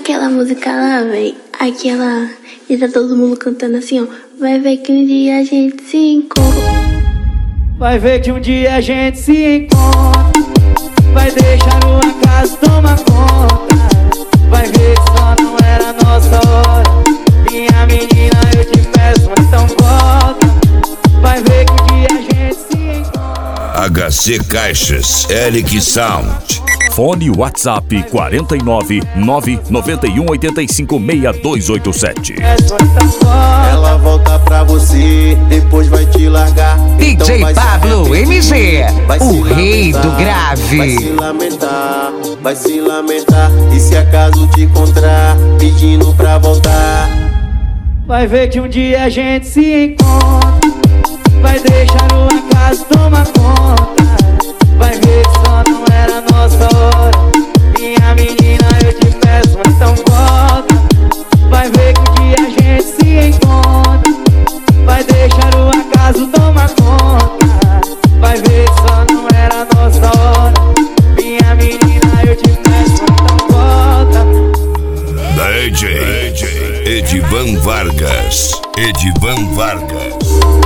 Aquela música lá, véi, aquela... E tá todo mundo cantando assim, ó. Vai ver que um dia a gente se encontra. Vai ver que um dia a gente se encontra. Vai deixar o acaso tomar conta. Vai ver que só não era nossa hora. Minha menina, eu te peço, então volta. Vai ver que um dia a gente se encontra. HC Caixas, Eric Sound. Fone WhatsApp 49 991 85 6287. Ela volta pra você, depois vai te largar. DJ então Pablo MG, o rei do grave. Vai se lamentar. E se acaso te encontrar, pedindo pra voltar. Vai ver que um dia a gente se encontra. Vai deixar o acaso tomar conta. Vai ver que só não era nossa hora. Minha menina, eu te peço, então volta. Vai ver que um dia a gente se encontra. Vai deixar o acaso tomar conta. Vai ver que só não era nossa hora. Minha menina, eu te peço, então volta. DJ Edivan Vargas. Edivan Vargas.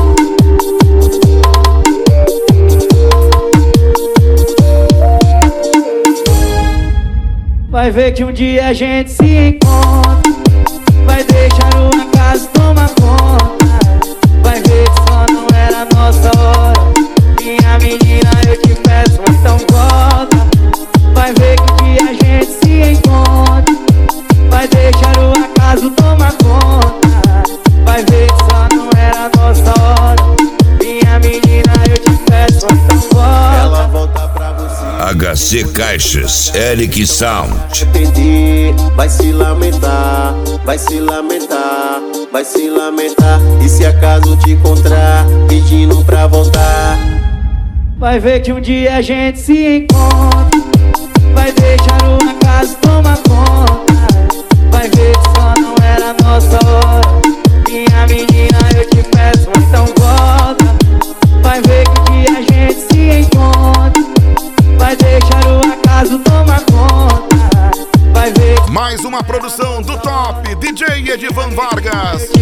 Vai ver que um dia a gente se encontra. Vai deixar o acaso tomar conta. Vai ver que só não era nossa hora. Minha menina, eu te peço, então volta. Vai ver que um dia a gente se encontra. Vai deixar o acaso tomar conta. Vai ver que só não era nossa hora. Minha menina, eu te peço, então volta. Ela volta pra você. HC Caixas, Eric Sound. Entendi, vai se lamentar, vai se lamentar, vai se lamentar. E se acaso te encontrar, pedindo pra voltar. Vai ver que um dia a gente se encontra. Vai deixar o acaso tomar conta. Vai ver que só não era nossa hora. Minha menina, eu te peço, então volta. Vai ver que um dia a gente se encontra. Vai deixar o acaso tomar conta. Vai ver. Mais uma produção do top DJ Edivan Vargas.